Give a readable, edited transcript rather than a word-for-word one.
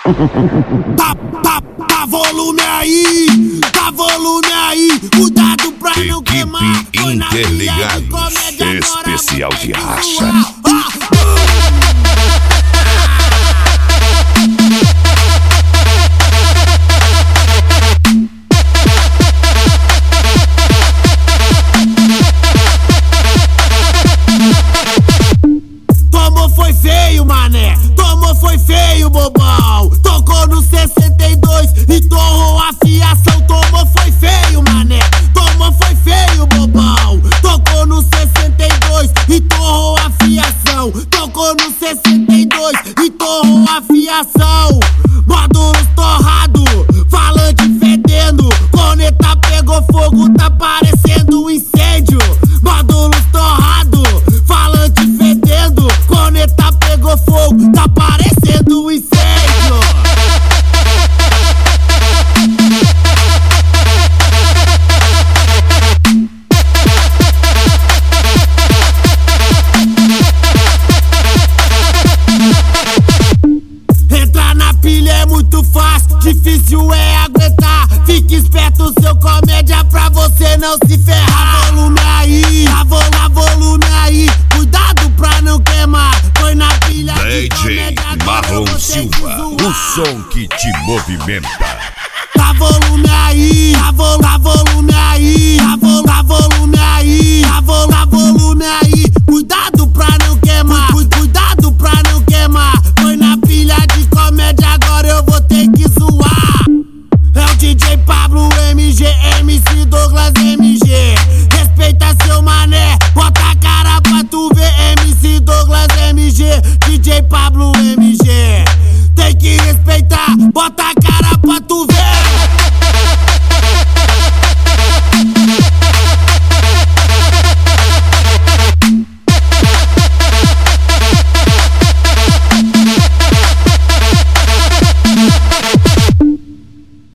Tá volume aí, cuidado pra não queimar. Equipe Interligados, especial de racha. Tomou foi feio, mané, tomou foi feio, bobão. Tocou no 62 e torrou a fiação. Tomou foi feio, mané, tomou foi feio, bobão. Tocou no 62 e torrou a fiação. Tocou no 62 e torrou a fiação. Módulos torrado, falante fedendo. Corneta pegou fogo, tá parecendo um incêndio. Módulos torrado, falante fedendo. Corneta pegou fogo, tá parecendo um incêndio. Entrar na pilha é muito fácil, difícil é aguentar. Fique esperto, seu comédia, pra você não se ferrar. Volume aí, volume aí, cuidado pra não queimar. Põe na pilha de DJ comédia, Marlon você Silva, se o zoar. som que te movimenta. Tá volume aí, volume aí, volume aí, volume aí, cuidado